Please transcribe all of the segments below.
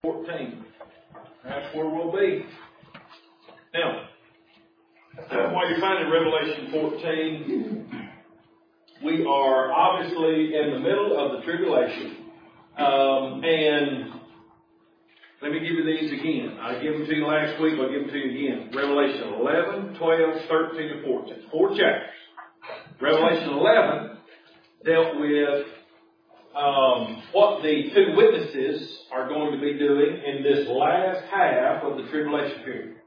14. That's where we'll be. Now, while you're finding Revelation 14, we are obviously in the middle of the tribulation. And let me give you these again. I gave them to you last week. I'll give them to you again. Revelation 11, 12, 13, and 14. 4 chapters. Revelation 11 dealt with what the two witnesses are going to be doing in this last half of the tribulation period.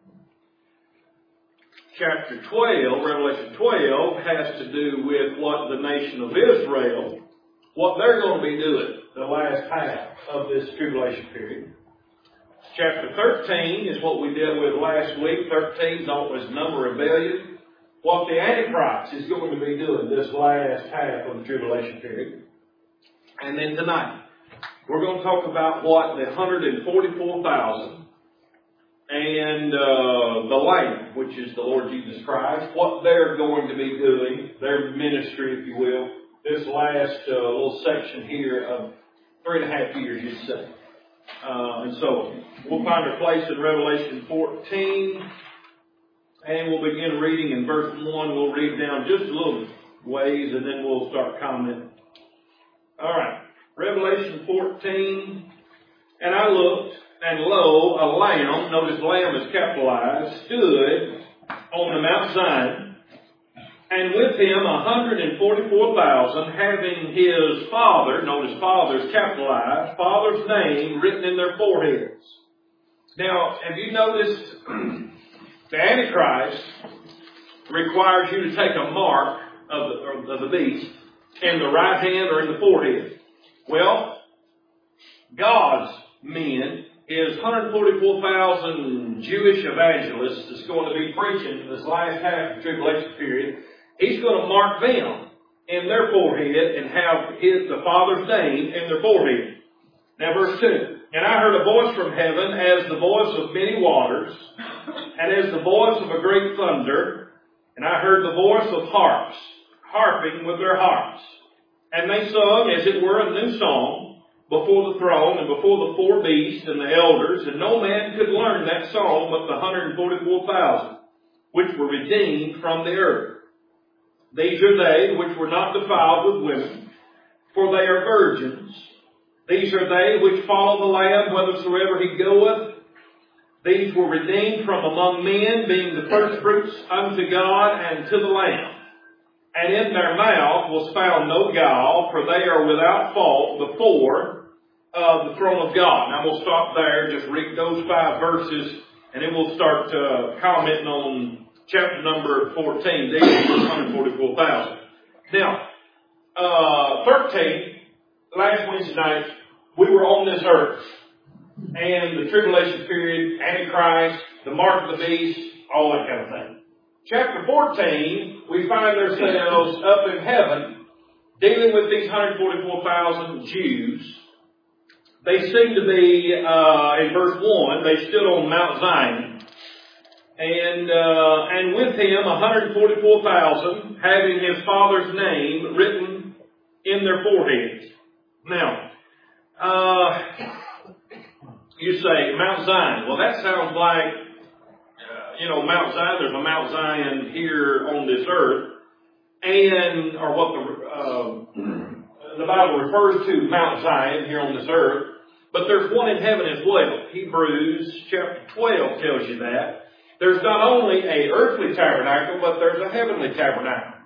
Chapter 12, Revelation 12, has to do with what the nation of Israel, what they're going to be doing the last half of this tribulation period. Chapter 13 is what we dealt with last week. 13 is always number rebellion. What the Antichrist is going to be doing this last half of the tribulation period. And then tonight, we're going to talk about what the 144,000 and the Lamb, which is the Lord Jesus Christ, what they're going to be doing, their ministry, if you will, this last little section here of 3.5 years, you'd say. And so, we'll find our place in Revelation 14, and we'll begin reading in verse 1. We'll read down just a little ways, and then we'll start commenting. All right, Revelation 14, and I looked, and lo, a Lamb, notice Lamb is capitalized, stood on the Mount Zion, and with him 144,000, having his Father, notice Father's capitalized, Father's name written in their foreheads. Now, have you noticed the Antichrist requires you to take a mark of the beast in the right hand or in the forehead? Well, God's men, his 144,000 Jewish evangelists that's going to be preaching this last half of the tribulation period, he's going to mark them in their forehead and have the Father's name in their forehead. Now verse 2. And I heard a voice from heaven as the voice of many waters, and as the voice of a great thunder, and I heard the voice of harps, harping with their harps. And they sung, as it were, a new song before the throne and before the four beasts and the elders, and no man could learn that song but the 144,000, which were redeemed from the earth. These are they which were not defiled with women, for they are virgins. These are they which follow the Lamb whithersoever he goeth. These were redeemed from among men, being the firstfruits unto God and to the Lamb. And in their mouth was found no guile, for they are without fault before the throne of God. Now we'll stop there, just read those 5 verses, and then we'll start commenting on chapter number 14, these 144,000. Now, 13, last Wednesday night, we were on this earth, and the tribulation period, Antichrist, the mark of the beast, all that kind of thing. Chapter 14, we find ourselves up in heaven, dealing with these 144,000 Jews. They seem to be, in verse 1, they stood on Mount Zion, and with him 144,000, having his Father's name written in their foreheads. Now, you say, Mount Zion. Well, that sounds like, Mount Zion. There's a Mount Zion here on this earth. Or what the Bible refers to Mount Zion here on this earth. But there's one in heaven as well. Hebrews chapter 12 tells you that. There's not only a earthly tabernacle, but there's a heavenly tabernacle.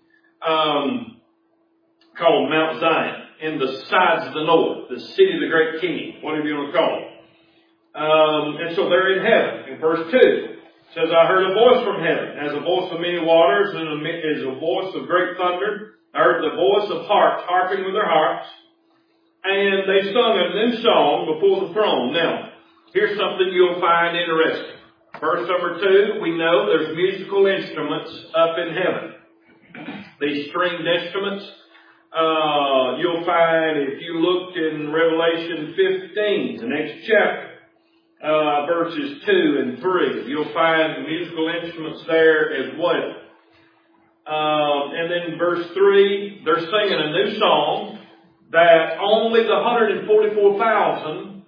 Called Mount Zion. In the sides of the north, the city of the great king, whatever you want to call it. And so they're in heaven. In verse 2, it says, I heard a voice from heaven, as a voice of many waters, and as a voice of great thunder. I heard the voice of harps, harping with their harps. And they sung a new song before the throne. Now, here's something you'll find interesting. Verse number 2, we know there's musical instruments up in heaven. These stringed instruments. You'll find, if you looked in Revelation 15, the next chapter, verses 2 and 3, you'll find the musical instruments there as well. And then verse 3, they're singing a new song that only the 144,000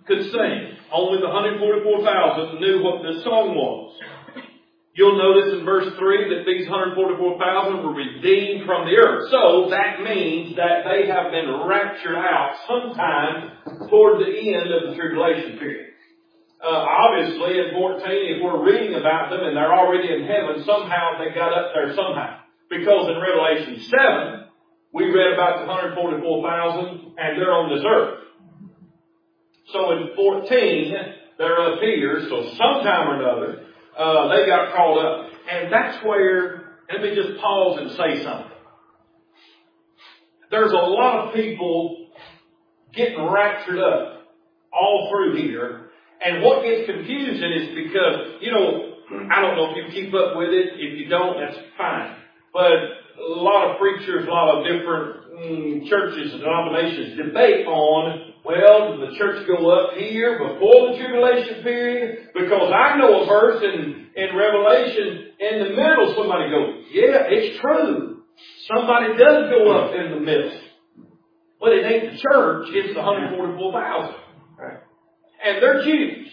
could sing. Only the 144,000 knew what this song was. You'll notice in verse 3 that these 144,000 were redeemed from the earth. So that means that they have been raptured out sometime toward the end of the tribulation period. Obviously, in 14, if we're reading about them and they're already in heaven, somehow they got up there somehow. Because in Revelation 7, we read about the 144,000 and they're on this earth. So in 14, they're up here, so sometime or another, they got called up. And that's where, let me just pause and say something. There's a lot of people getting raptured up all through here. And what gets confusing is because, I don't know if you keep up with it. If you don't, that's fine. But a lot of preachers, a lot of different churches and denominations debate on, well, does the church go up here before the tribulation period? Because I know a verse in Revelation, in the middle, somebody goes, yeah, it's true. Somebody does go up in the middle. But it ain't the church, it's the 144,000. Right. And they're Jews.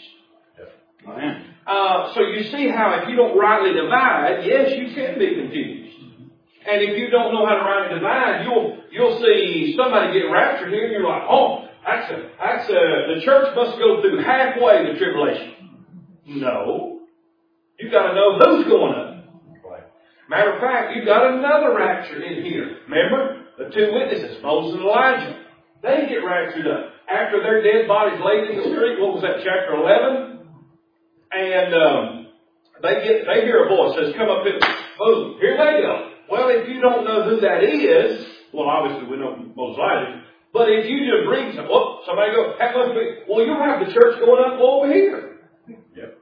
So you see how if you don't rightly divide, yes, you can be confused. And if you don't know how to rightly divide, you'll see somebody get raptured here, and you're like, oh, the church must go through halfway the tribulation. No. You've got to know who's going up. Matter of fact, you've got another rapture in here. Remember? The two witnesses, Moses and Elijah. They get raptured up. After their dead bodies laid in the street, what was that, chapter 11? And they hear a voice says, come up here. Boom, here they go. Well, if you don't know who that is, well, obviously we know Moses Elijah. But if you just read somebody go, that must be, well, you'll have the church going up over here. Yep.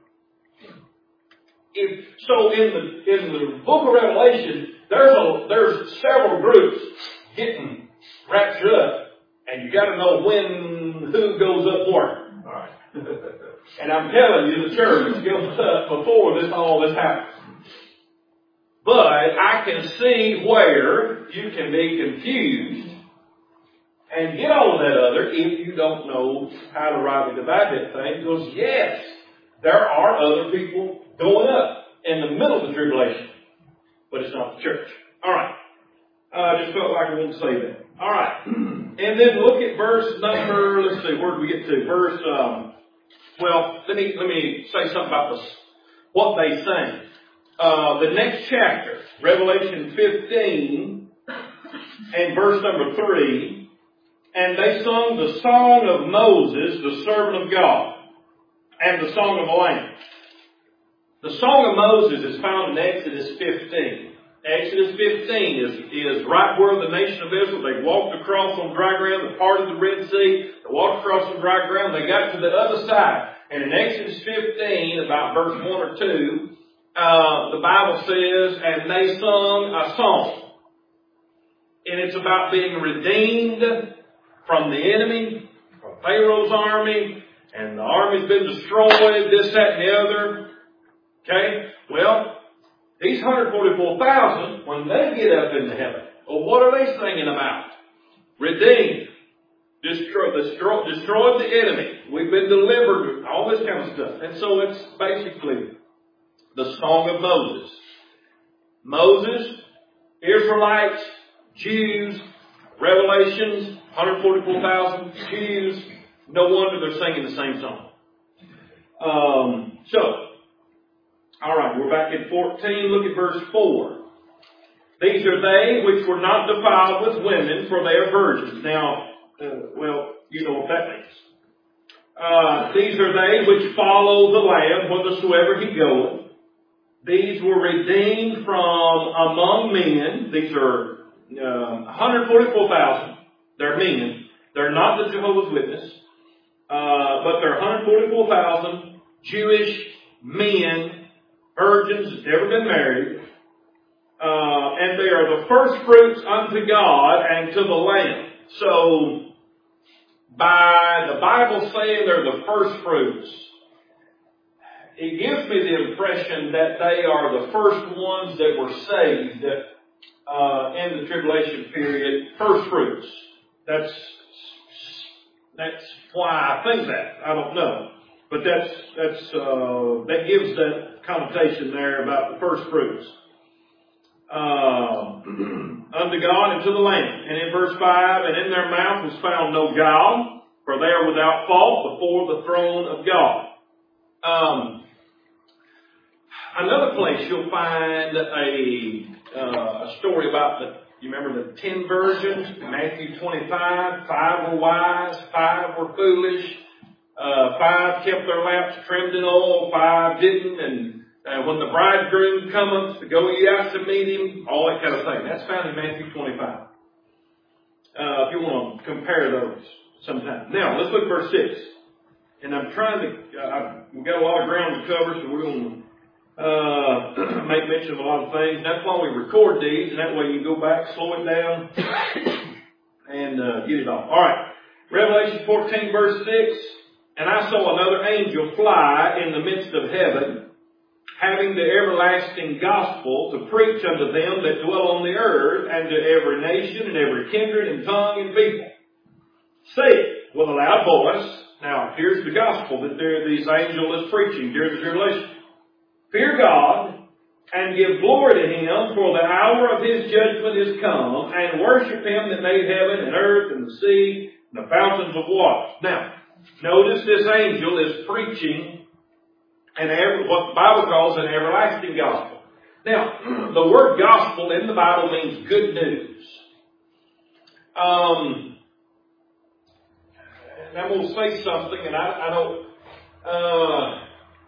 So in the book of Revelation, there's several groups getting raptured up, and you got to know who goes up where. All right. And I'm telling you, the church goes up before all this happens. But I can see where you can be confused and get all of that other if you don't know how to rightly divide that thing. Because yes, there are other people going up in the middle of the tribulation, but it's not the church. All right. I just felt like I wanted to say that. All right. And then look at verse number, let's see, where did we get to? Verse, let me say something about this, what they sang. The next chapter, Revelation 15 and verse number 3, and they sung the song of Moses, the servant of God, and the song of the Lamb. The song of Moses is found in Exodus 15. Exodus 15 is right where the nation of Israel, they walked across on dry ground, they parted the Red Sea, they walked across on dry ground, they got to the other side. And in Exodus 15, about verse 1 or 2, the Bible says, and they sung a song. And it's about being redeemed from the enemy, from Pharaoh's army, and the army's been destroyed, this, that, and the other. Okay? Well, these 144,000, when they get up into heaven, well, what are they singing about? Redeemed. Destroyed the enemy. We've been delivered. All this kind of stuff. And so it's basically the song of Moses. Moses, Israelites, Jews, Revelations, 144,000 Jews. No wonder they're singing the same song. All right, we're back in 14. Look at verse 4. These are they which were not defiled with women, for they are virgins. Now, you know what that means. These are they which follow the Lamb whithersoever he goeth. These were redeemed from among men. These are 144,000. They're men. They're not the Jehovah's Witness. But they're 144,000 Jewish men, virgins that never been married. And they are the first fruits unto God and to the Lamb. So, by the Bible saying they're the first fruits, it gives me the impression that they are the first ones that were saved in the tribulation period. First fruits. That's why I think that. I don't know. But that gives that connotation there about the first fruits. Unto God and to the Lamb. And in verse 5, and in their mouth was found no guile, for they are without fault before the throne of God. Another place you'll find a story about you remember the 10 virgins, Matthew 25, 5 were wise, 5 were foolish, 5 kept their lamps trimmed in oil, 5 didn't, and when the bridegroom cometh, to go ye out to meet him, all that kind of thing. That's found in Matthew 25. If you want to compare those sometime. Now, let's look at verse 6. And I'm trying to, we've got a lot of ground to cover, so we're going to make mention of a lot of things. That's why we record these, and that way you can go back, slow it down, and get it off. All right. Revelation 14, verse 6. And I saw another angel fly in the midst of heaven, having the everlasting gospel to preach unto them that dwell on the earth, and to every nation, and every kindred, and tongue, and people. Say with a loud voice. Now, here's the gospel that this angel is preaching during the tribulation. Fear God, and give glory to Him, for the hour of His judgment is come, and worship Him that made heaven and earth and the sea and the fountains of water. Now, notice this angel is preaching what the Bible calls an everlasting gospel. Now, the word gospel in the Bible means good news. And I'm going to say something, and I don't...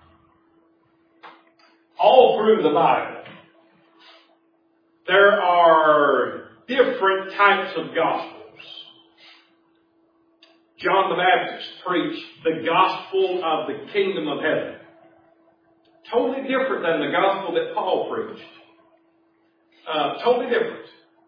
all through the Bible, there are different types of gospels. John the Baptist preached the gospel of the kingdom of heaven. Totally different than the gospel that Paul preached. Totally different.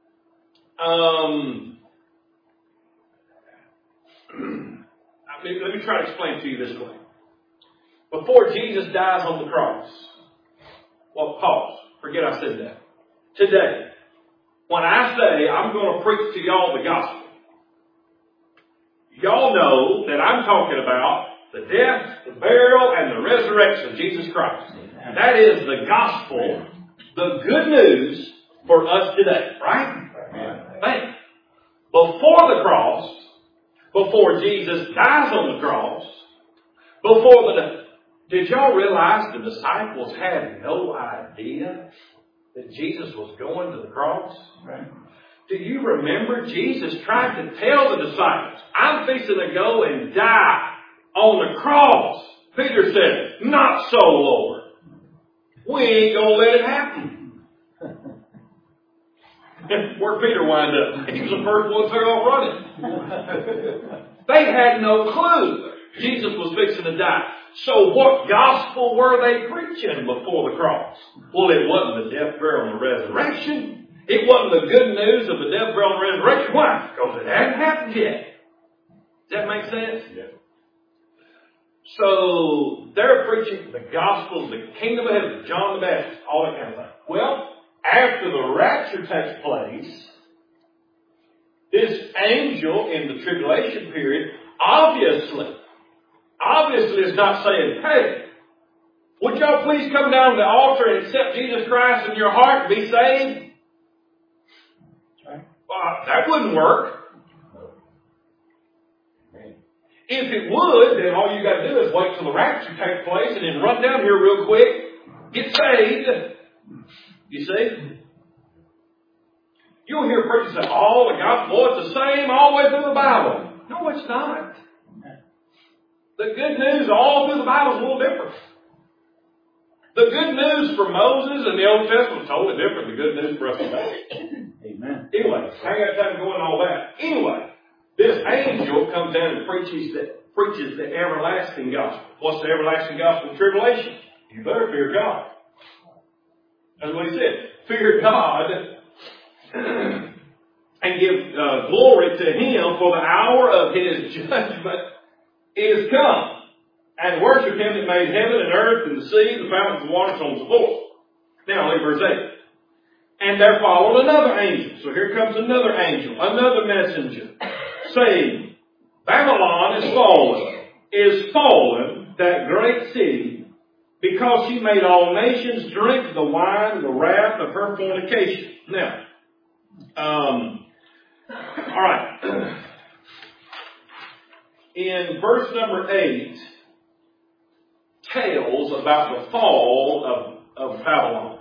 Let me try to explain to you this way. Before Jesus dies on the cross, well, pause. Forget I said that. Today, when I say I'm going to preach to y'all the gospel, y'all know that I'm talking about the death, the burial, and the resurrection of Jesus Christ. That is the gospel, the good news for us today, right? Thank you. Before the cross, before Jesus dies on the cross, did y'all realize the disciples had no idea that Jesus was going to the cross? Right. Do you remember Jesus tried to tell the disciples, I'm fixing to go and die on the cross. Peter said, not so, Lord. We ain't going to let it happen. Where'd Peter wind up? He was the first one to take off running. They had no clue Jesus was fixing to die. So what gospel were they preaching before the cross? Well, it wasn't the death, burial, and the resurrection. It wasn't the good news of the death, burial, and resurrection. Why? Because it hadn't happened yet. Does that make sense? Yeah. So they're preaching the gospel of the kingdom of heaven, John the Baptist, all that kind of thing. Well, after the rapture takes place, this angel in the tribulation period obviously is not saying, hey, would y'all please come down to the altar and accept Jesus Christ in your heart and be saved? That wouldn't work. If it would, then all you got to do is wait till the rapture takes place and then run down here real quick, get saved. You see? You'll hear preachers say, oh, the gospel, it's the same all the way through the Bible. No, it's not. The good news all through the Bible is a little different. The good news for Moses and the Old Testament is totally different than the good news for us today. Amen. Anyway, I ain't got time to go into all that. Anyway, this angel comes down and preaches the everlasting gospel. What's the everlasting gospel of tribulation? You better fear God. That's what he said. Fear God and give glory to Him, for the hour of His judgment is come. And worship Him that made heaven and earth and the sea, the fountains of water, so on and so forth. Now, look at verse 8. And there followed another angel. So here comes another angel, another messenger, saying, Babylon is fallen, that great city, because she made all nations drink the wine of the wrath of her fornication. Now, all right. In verse number 8, tells about the fall of Babylon.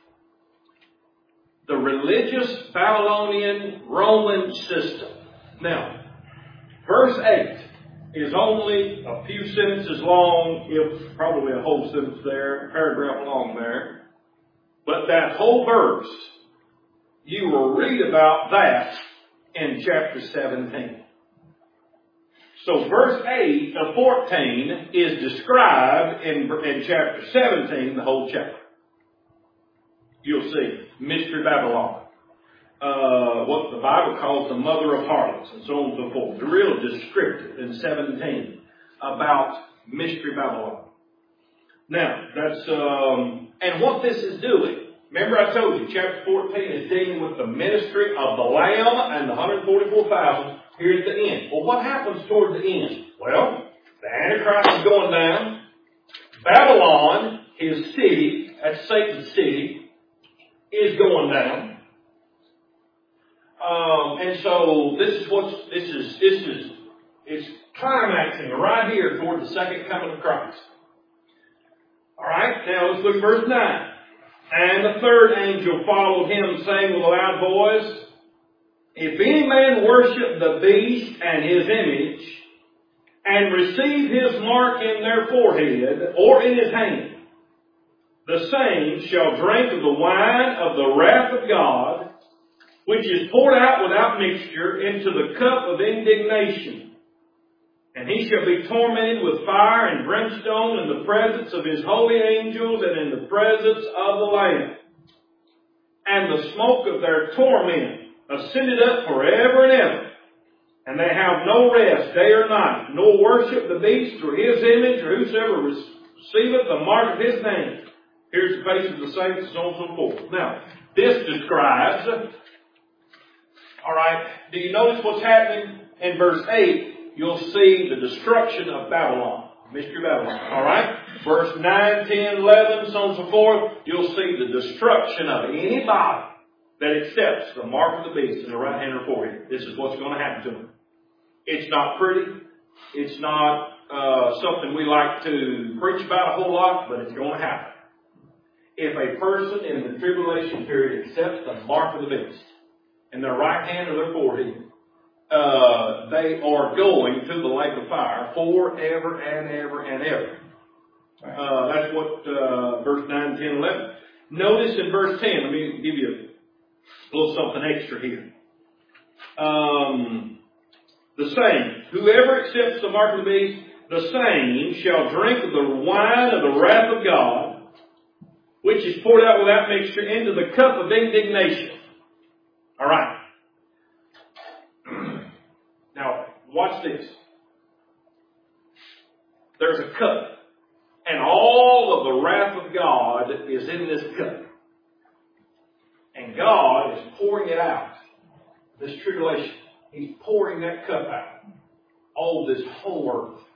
The religious Babylonian Roman system. Now, verse 8 is only a few sentences long, if probably a whole sentence there, a paragraph long there. But that whole verse, you will read about that in chapter 17. So verse 8 of 14 is described in chapter 17, the whole chapter. You'll see Mystery Babylon. What the Bible calls the mother of harlots, and so on and so forth. The real descriptive in 17 about Mystery Babylon. Now, that's, and what this is doing, remember I told you, chapter 14 is dealing with the ministry of the Lamb and the 144,000 here at the end. Well, what happens toward the end? Well, the Antichrist is going down. Babylon, his city, that's Satan's city, is going down. And so it's climaxing right here toward the second coming of Christ. Alright, now let's look at verse 9. And the third angel followed him, saying with a loud voice, if any man worship the beast and his image, and receive his mark in their forehead or in his hand, the same shall drink of the wine of the wrath of God, which is poured out without mixture into the cup of indignation. And he shall be tormented with fire and brimstone in the presence of his holy angels and in the presence of the Lamb. And the smoke of their torment ascended up forever and ever. And they have no rest day or night, nor worship the beast or his image or whosoever receiveth the mark of his name. Here's the face of the saints and so on and so forth. Now, this describes, alright, do you notice what's happening in verse 8? You'll see the destruction of Babylon. Mystery Babylon. Alright? Verse 9, 10, 11, so on and so forth. You'll see the destruction of anybody that accepts the mark of the beast in the right hand or forehead. This is what's going to happen to them. It's not pretty. It's not something we like to preach about a whole lot, but it's going to happen. If a person in the tribulation period accepts the mark of the beast in their right hand or their forehead, they are going to the lake of fire forever and ever and ever. That's what verse 9, 10, 11. Notice in verse 10, let me give you a little something extra here. The same, whoever accepts the mark of the beast, the same shall drink of the wine of the wrath of God, which is poured out without mixture into the cup of indignation. All right. Now, watch this. There's a cup, and all of the wrath of God is in this cup. And God is pouring it out. This tribulation. He's pouring that cup out. All this whole earth.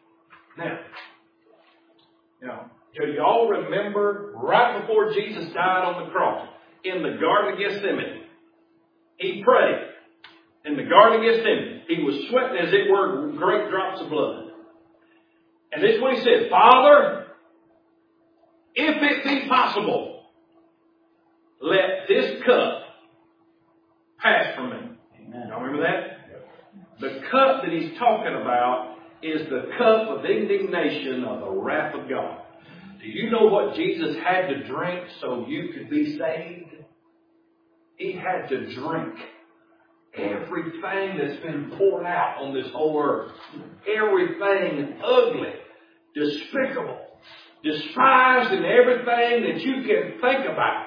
Now, do you all remember right before Jesus died on the cross, in the Garden of Gethsemane, he prayed. In the Garden of Gethsemane, he was sweating as it were great drops of blood. And this is what he said, Father, if it be possible, let this cup pass from me. Amen. Y'all remember that? The cup that he's talking about is the cup of indignation of the wrath of God. Do you know what Jesus had to drink so you could be saved? He had to drink everything that's been poured out on this whole earth. Everything ugly, despicable, despised, and everything that you can think about.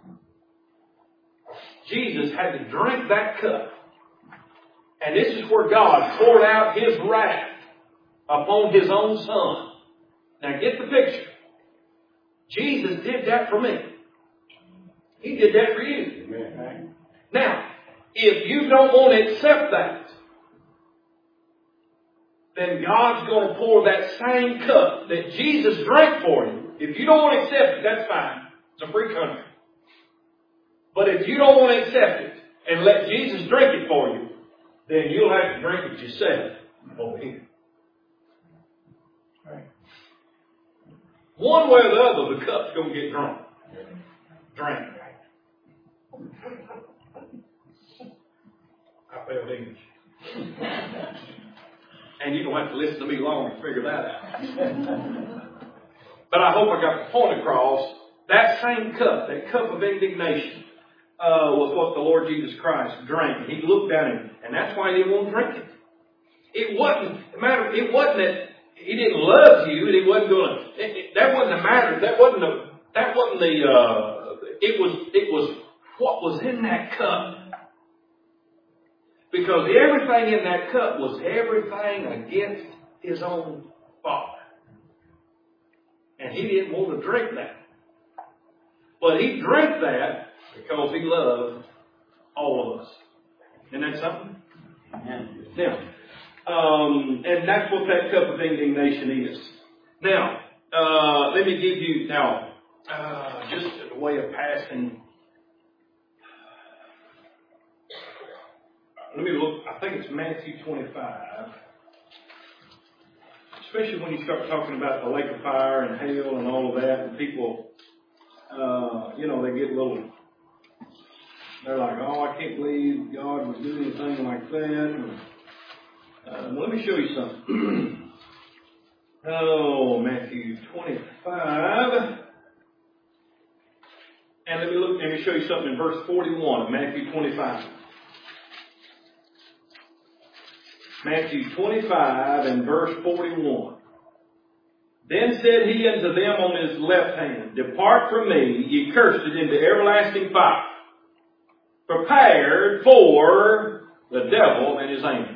Jesus had to drink that cup. And this is where God poured out His wrath upon His own Son. Now get the picture. Jesus did that for me. He did that for you. Amen. Now, if you don't want to accept that, then God's going to pour that same cup that Jesus drank for you. If you don't want to accept it, that's fine. It's a free country. But if you don't want to accept it and let Jesus drink it for you, then you'll have to drink it yourself over here. Right. One way or the other, the cup's going to get drunk. Drink. I failed English. And you don't have to listen to me long to figure that out. But I hope I got the point across. That same cup, that cup of indignation, was what the Lord Jesus Christ drank. He looked at him, and that's why he didn't want to drink it. It wasn't that he didn't love you, and he wasn't going to. That wasn't the matter. It was what was in that cup. Because everything in that cup was everything against his own Father. And he didn't want to drink that. But he drank that because he loved all of us. Isn't that something? Amen. Now, and that's what that cup of indignation is. Now, let me give you just a way of passing. Let me look. I think it's Matthew 25. Especially when you start talking about the lake of fire and hell and all of that, and people, they get a little. They're like, "Oh, I can't believe God would do anything like that." Let me show you something. Matthew 25. And let me show you something in verse 41 of Matthew 25. Matthew 25 and verse 41. Then said he unto them on his left hand, Depart from me, ye cursed, into everlasting fire, prepared for the devil and his angels.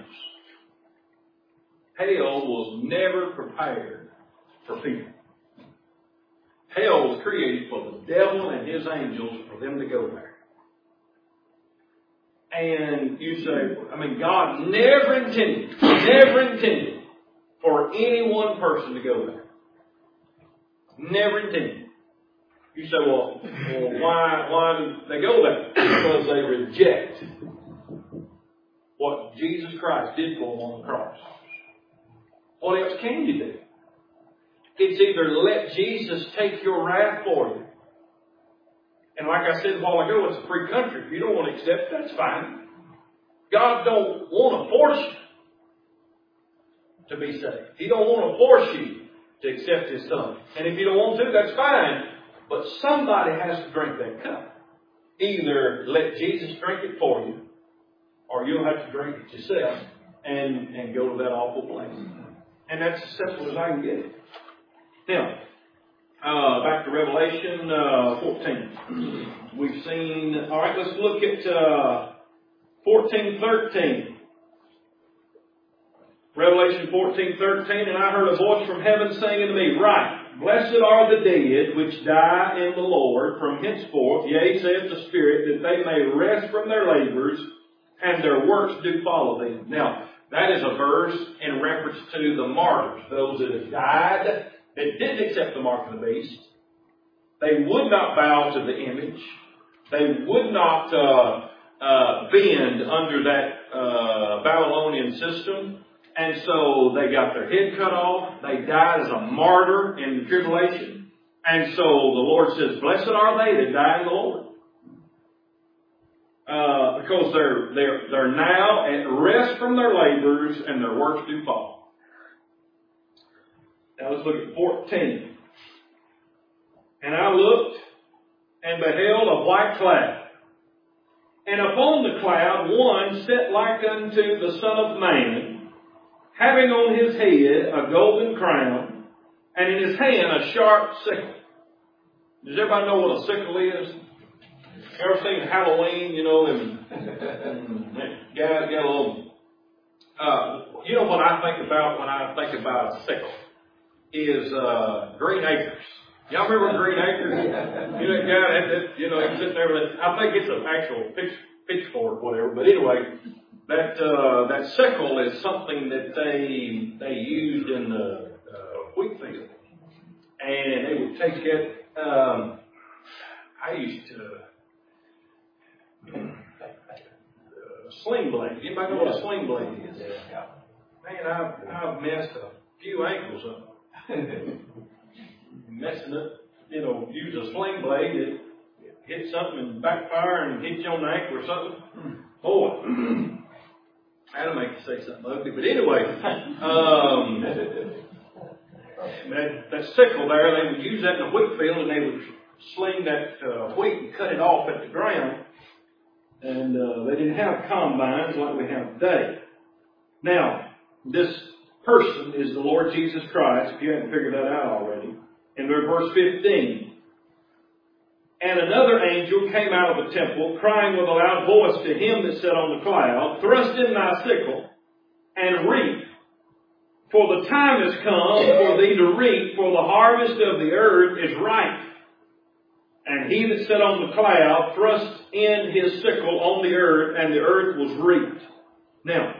Hell was never prepared for people. Hell was created for the devil and his angels for them to go there. And you say, God never intended for any one person to go there. Never intended. You say, well, why do they go there? Because they reject what Jesus Christ did for them on the cross. What else can you do? It's either let Jesus take your wrath for you. And like I said a while ago, it's a free country. If you don't want to accept it, that's fine. God don't want to force you to be saved. He don't want to force you to accept His Son. And if you don't want to, that's fine. But somebody has to drink that cup. Either let Jesus drink it for you, or you'll have to drink it yourself and go to that awful place. And that's as simple as I can get it. Now, back to Revelation 14. We've seen, alright, let's look at 14:13. Revelation 14:13, and I heard a voice from heaven saying unto me, Write, Blessed are the dead which die in the Lord from henceforth, yea, saith the Spirit, that they may rest from their labors, and their works do follow them. Now, that is a verse in reference to the martyrs, those that have died, that didn't accept the mark of the beast. They would not bow to the image. They would not bend under that Babylonian system. And so they got their head cut off. They died as a martyr in the tribulation. And so the Lord says, Blessed are they that die in the Lord. Because they're now at rest from their labors and their works do follow. Now let's look at 14. And I looked and beheld a white cloud. And upon the cloud one sat like unto the Son of Man, having on his head a golden crown, and in his hand a sharp sickle. Does everybody know what a sickle is? Ever seen Halloween, and guys get a little... what I think about when I think about a sickle is Green Acres. Y'all remember Green Acres? That guy, he's sitting there with, I think it's an actual pitchfork or whatever, but anyway, That sickle is something that they used in the wheat field, and they would take it. I used to sling blade. Anybody know what a sling blade is? Yeah. Man, I've messed a few ankles up. Messing up, use a sling blade, it hit something and backfire and hit you on the ankle or something. Boy, that'll make you say something ugly. But anyway, that sickle there, they would use that in the wheat field, and they would sling that wheat and cut it off at the ground. And they didn't have combines like we have today. Now, this person is the Lord Jesus Christ, if you haven't figured that out already. In verse 15. And another angel came out of the temple, crying with a loud voice to him that sat on the cloud, Thrust in thy sickle, and reap. For the time is come for thee to reap, for the harvest of the earth is ripe. And he that sat on the cloud thrust in his sickle on the earth, and the earth was reaped. Now,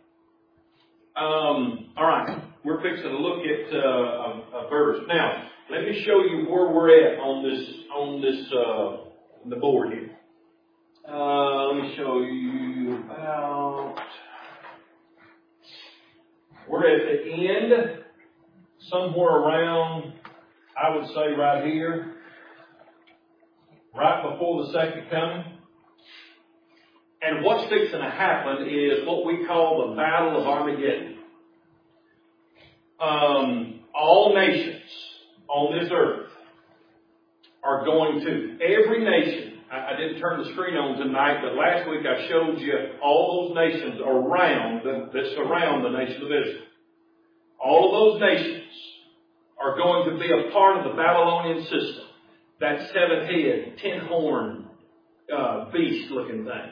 all right, we're fixing to look at a verse. Now, let me show you where we're at on the board here. Let me show you about. We're at the end, somewhere around, I would say right here, right before the second coming. And what's fixing to happen is what we call the Battle of Armageddon. All nations on this earth are going to, every nation, I didn't turn the screen on tonight, but last week I showed you all those nations around that surround the nation of Israel. All of those nations are going to be a part of the Babylonian system. That 7-head, 10-horn beast looking thing.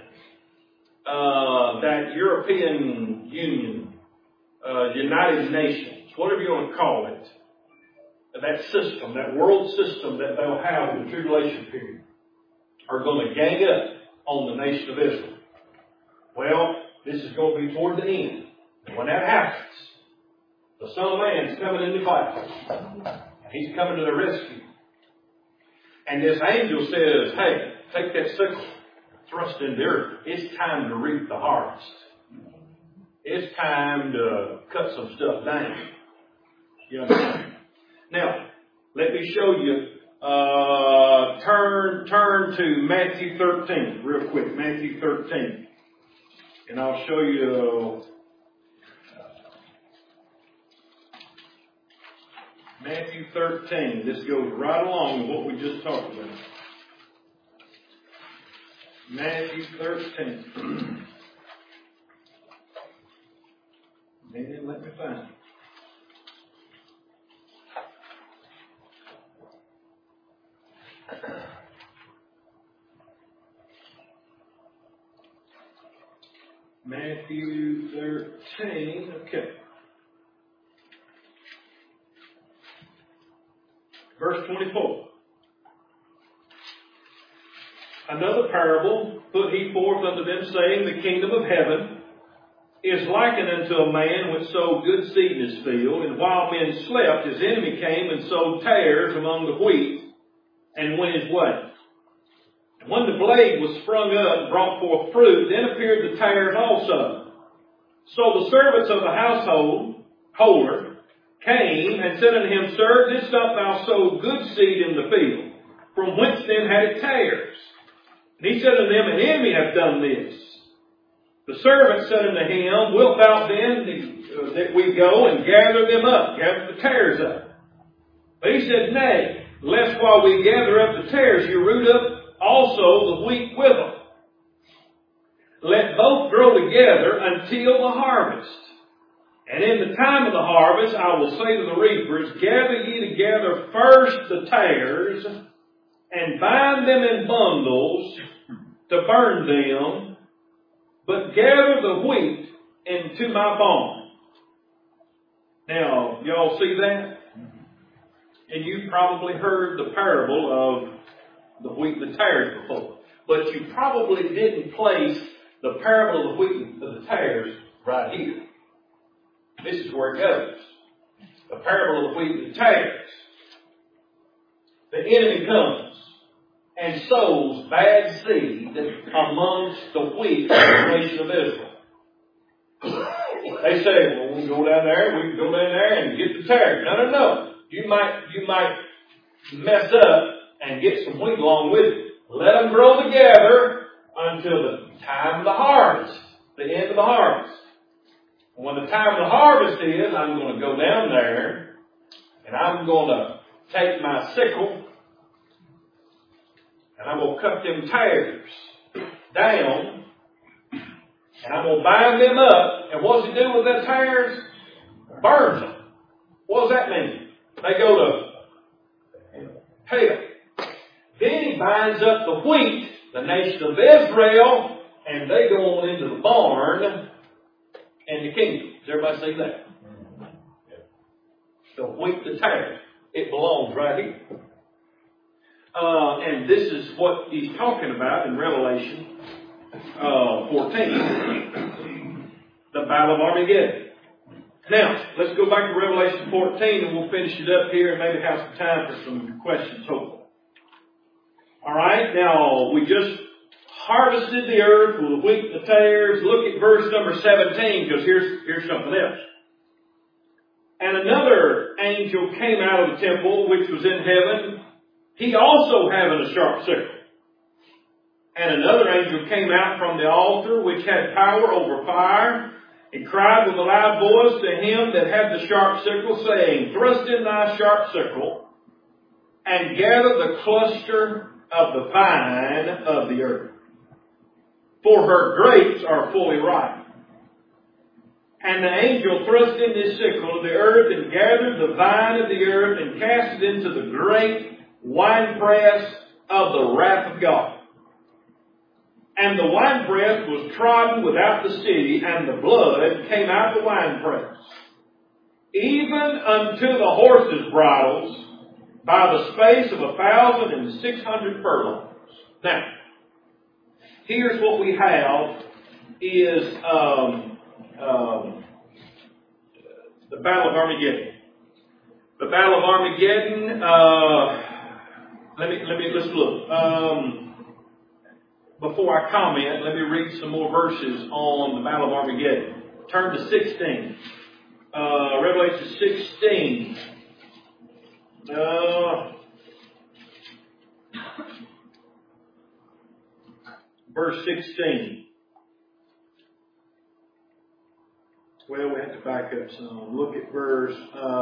That European Union, United Nations, whatever you want to call it, that system, that world system that they'll have in the tribulation period, are going to gang up on the nation of Israel. Well, this is going to be toward the end. And when that happens, the Son of Man is coming in the clouds. He's coming to the rescue. And this angel says, hey, take that sickle, thrust in the earth. It's time to reap the harvest. It's time to cut some stuff down. You understand? Now, let me show you. Turn to Matthew 13 real quick. Matthew 13. And I'll show you Matthew 13. This goes right along with what we just talked about. Matthew 13. Man, let me find it. Matthew 13. Okay. Verse 24. Another parable put he forth unto them, saying, the kingdom of heaven is likened unto a man which sowed good seed in his field, and while men slept, his enemy came and sowed tares among the wheat, and went his way. And when the blade was sprung up and brought forth fruit, then appeared the tares also. So the servants of the householder came and said unto him, Sir, didst thou sow good seed in the field? From whence then had it tares? And he said unto them, an enemy hath done this. The servant said unto him, Wilt thou then that we go and gather them up, gather the tares up? But he said, Nay, lest while we gather up the tares, you root up also the wheat with them. Let both grow together until the harvest. And in the time of the harvest, I will say to the reapers, Gather ye together first the tares, and bind them in bundles to burn them, but gather the wheat into my barn. Now, y'all see that? And you've probably heard the parable of the wheat and the tares before. But you probably didn't place the parable of the wheat of the tares right here. This is where it goes. The parable of the wheat and the tares. The enemy comes and sows bad seed amongst the wheat of the nation of Israel. They say, well, we can go down there and get the tares. No. You might mess up and get some wheat along with it. Let them grow together until the time of the harvest, the end of the harvest. And when the time of the harvest is, I'm going to go down there and I'm going to take my sickle and I'm going to cut them tares down and I'm going to bind them up. And what's it do with that tares? Burns them. What does that mean? They go to hell. Then he binds up the wheat, the nation of Israel, and they go on into the barn and the kingdom. Does everybody see that? The wheat, the tares, it belongs right here. And this is what he's talking about in Revelation 14, the Battle of Armageddon. Now, let's go back to Revelation 14 and we'll finish it up here and maybe have some time for some questions, hopefully. Alright, now we just harvested the earth with the wheat and the tares. Look at verse number 17 because here's something else. And another angel came out of the temple which was in heaven, he also having a sharp sickle. And another angel came out from the altar which had power over fire, and cried with a loud voice to him that had the sharp sickle, saying, Thrust in thy sharp sickle, and gather the cluster of the vine of the earth, for her grapes are fully ripe. And the angel thrust in his sickle of the earth, and gathered the vine of the earth, and cast it into the great winepress of the wrath of God. And the winepress was trodden without the city, and the blood came out of the winepress, even unto the horses' bridles, by the space of 1,600 furlongs. Now, here's what we have is the Battle of Armageddon. The Battle of Armageddon. Let's look. Before I comment, let me read some more verses on the Battle of Armageddon. Turn to 16. Revelation 16. Verse 16. Well, we have to back up some. Look at verse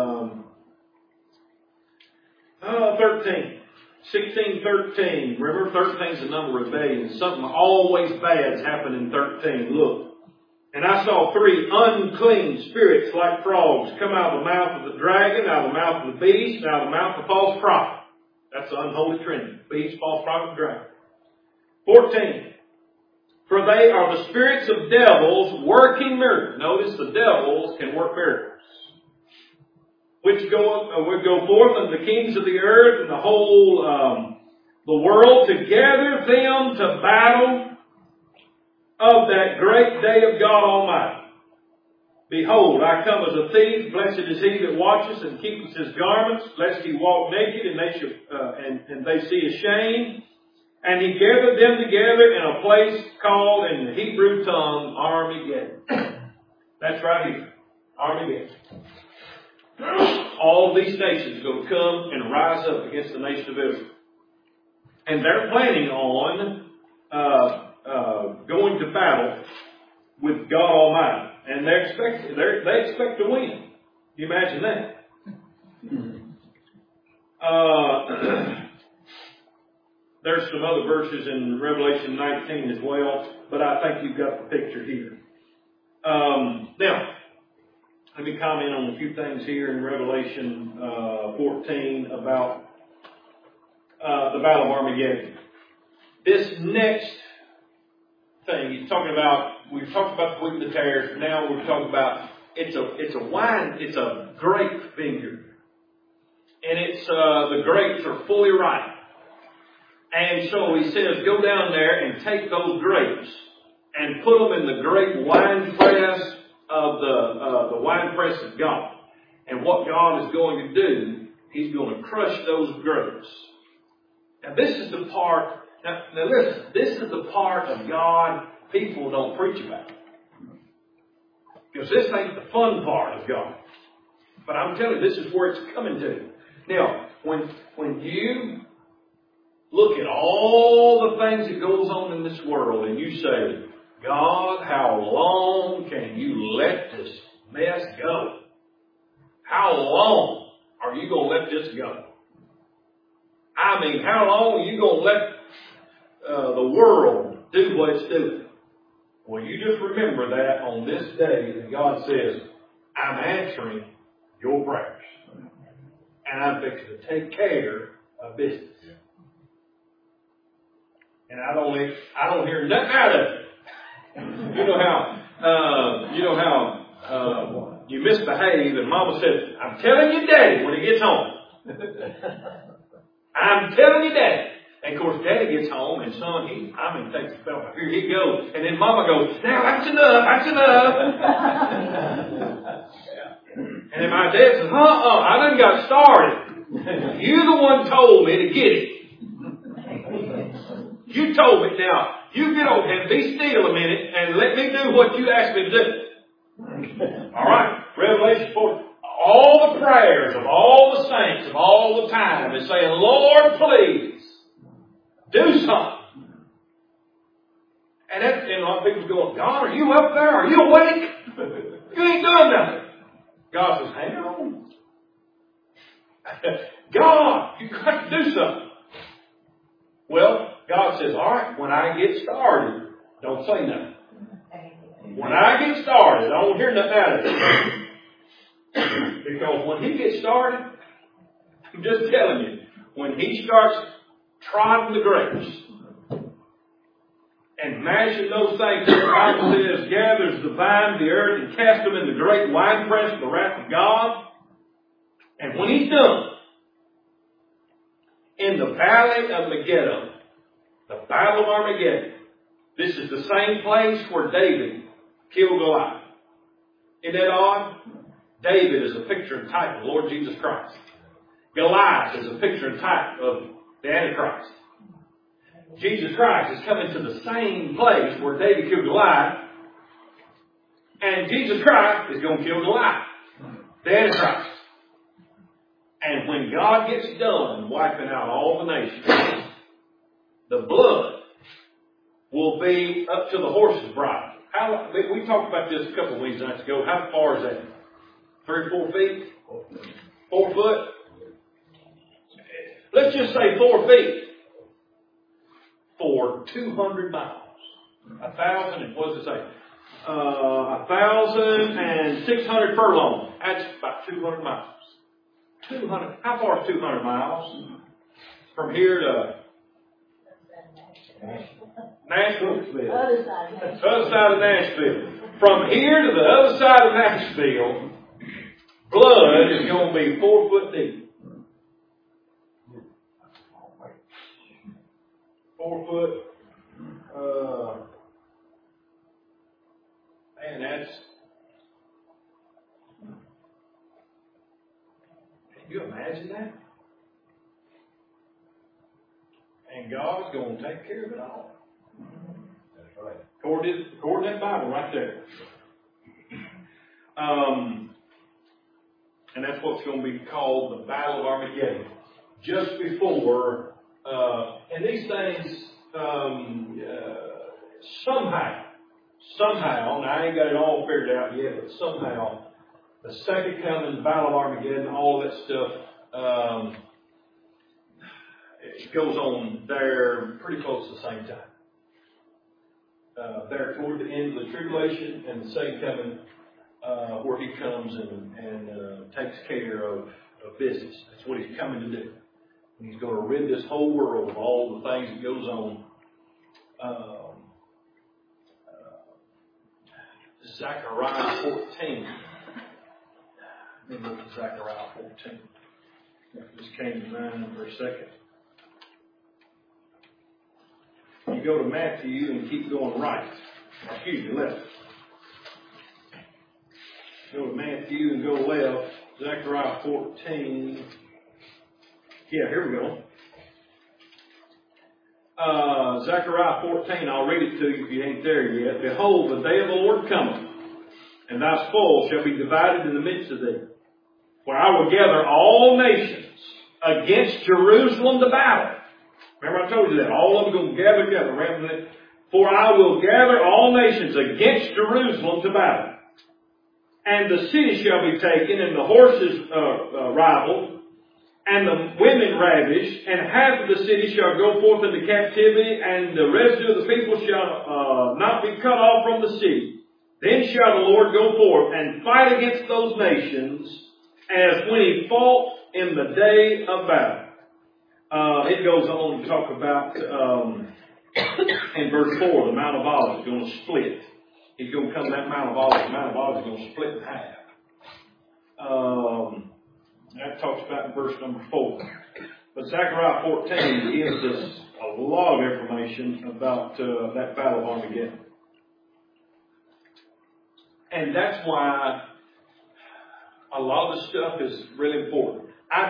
13. 16:13. Remember, 13 is the number of rebellion. Something always bad's happened in 13. Look. And I saw 3 unclean spirits like frogs come out of the mouth of the dragon, out of the mouth of the beast, and out of the mouth of the false prophet. That's the unholy trinity. Beast, false prophet, dragon. 14. For they are the spirits of devils working miracles. Notice the devils can work miracles. Which would go forth unto the kings of the earth and the whole the world to gather them to battle of that great day of God Almighty. Behold, I come as a thief. Blessed is he that watches and keepeth his garments, lest he walk naked and they see his shame. And he gathered them together in a place called in the Hebrew tongue Armageddon. That's right here, Armageddon. All these nations are going to come and rise up against the nation of Israel. And they're planning on going to battle with God Almighty. And they expect to win. Can you imagine that? There's some other verses in Revelation 19 as well, but I think you've got the picture here. Now, let me comment on a few things here in Revelation 14 about the Battle of Armageddon. This next thing he's talking about, we've talked about the wheat and the tares. Now we're talking about it's a grape vineyard, and the grapes are fully ripe. And so he says, go down there and take those grapes and put them in the great wine press of the wine press of God. And what God is going to do, He's going to crush those grapes. Now this is the part, now listen, this is the part of God people don't preach about. Because this ain't the fun part of God. But I'm telling you, this is where it's coming to. Now, when you look at all the things that goes on in this world and you say, God, how long can you let this mess go? How long are you going to let this go? I mean, how long are you going to let the world do what it's doing? Well, you just remember that on this day that God says, I'm answering your prayers. And I'm fixing to take care of business. And I don't hear nothing out of it. You know how you misbehave and Mama says, I'm telling you Daddy when he gets home. I'm telling you Daddy. And of course Daddy gets home and son, takes a spell. Here he goes. And then Mama goes, now that's enough. And then my dad says, I done got started. You're the one told me to get it. You told me. Now, you get over here and be still a minute and let me do what you asked me to do. All right. Revelation 4. All the prayers of all the saints of all the time is saying, Lord, please, do something. And a lot of people going, God, are you up there? Are you awake? You ain't doing nothing. God says, hang on. God, you got to do something. Well, God says, all right, when I get started, don't say nothing. When I get started, I don't hear nothing out of it. Because when He gets started, I'm just telling you, when He starts trotting the grapes and mashing those things, the Bible says, gathers the vine, the earth, and casts them in the great winepress of the wrath of God. And when He's done, in the valley of Megiddo, the battle of Armageddon, this is the same place where David killed Goliath. Isn't that odd? David is a picture and type of the Lord Jesus Christ. Goliath is a picture and type of the Antichrist. Jesus Christ is coming to the same place where David killed Goliath. And Jesus Christ is going to kill Goliath, the Antichrist. And when God gets done wiping out all the nations, the blood will be up to the horse's bridle. We talked about this a couple of weeks ago. How far is that? 3 or 4 feet? 4 foot? Let's just say 4 feet. For 200 miles. 1,000 and what does it say? 1,600 furlongs. That's about 200 miles. 200. How far is 200 miles? From here to Nashville. Other side of Nashville. From here to the other side of Nashville, blood is going to be 4 foot deep. 4 foot. Man, that's. Can you imagine that? And God's going to take care of it all. That's right. According to that Bible right there. And that's what's going to be called the Battle of Armageddon. Just before, and these things, somehow, now I ain't got it all figured out yet, but somehow, the second coming, the Battle of Armageddon, all that stuff, it goes on there pretty close to the same time. There toward the end of the tribulation and the second coming, where He comes and takes care of business. That's what He's coming to do. And He's going to rid this whole world of all the things that goes on. Zechariah 14. Let me look at Zechariah 14. This came to mind for a second. You go to Matthew and keep going right. Excuse me, left. Go to Matthew and go left. Zechariah 14. Yeah, here we go. Zechariah 14, I'll read it to you if you ain't there yet. Behold, the day of the Lord cometh, and thy spoil shall be divided in the midst of thee. For I will gather all nations against Jerusalem to battle. Remember I told you that. All of them are going to gather together. For I will gather all nations against Jerusalem to battle. And the city shall be taken, and the horses rivaled, and the women ravished, and half of the city shall go forth into captivity, and the residue of the people shall not be cut off from the city. Then shall the Lord go forth and fight against those nations, as when he fought in the day of battle. It goes on to talk about, in verse 4, the Mount of Olives is going to split. He's going to come to that Mount of Olives. The Mount of Olives is going to split in half. That talks about in verse number 4. But Zechariah 14 gives us a lot of information about that battle of Armageddon. And that's why a lot of the stuff is really important.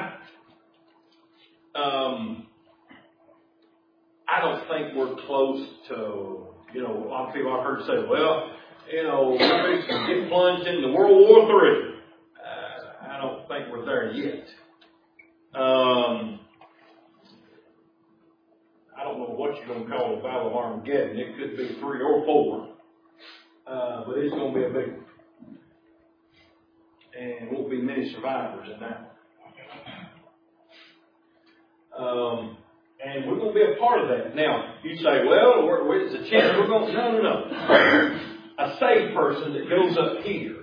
I don't think we're close to, a lot of people I've heard say, well, we're fixing to get plunged into World War III. I don't think we're there yet. I don't know what you're going to call the Battle of Armageddon. It could be 3 or 4. But it's going to be a big one. And won't be many survivors in that one. And we're going to be a part of that. Now, you say, well, where's the chance we're going to... No. A saved person that goes up here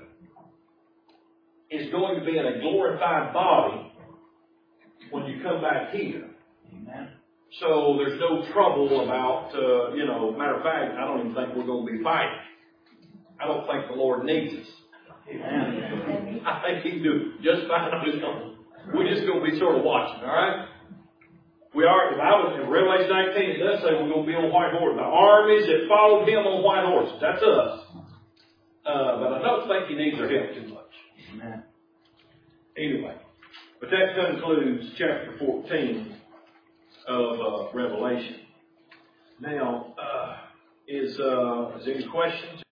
is going to be in a glorified body when you come back here. Amen. So there's no trouble about, matter of fact, I don't even think we're going to be fighting. I don't think the Lord needs us. Amen. I think He can do just fine on His own. We're just going to be sort of watching, all right? We are, in Revelation 19, it does say we're going to be on white horses. The armies that followed Him on white horses. That's us. But I don't think He needs our help too much. Amen. Anyway, but that concludes chapter 14 of Revelation. Now, is there any questions?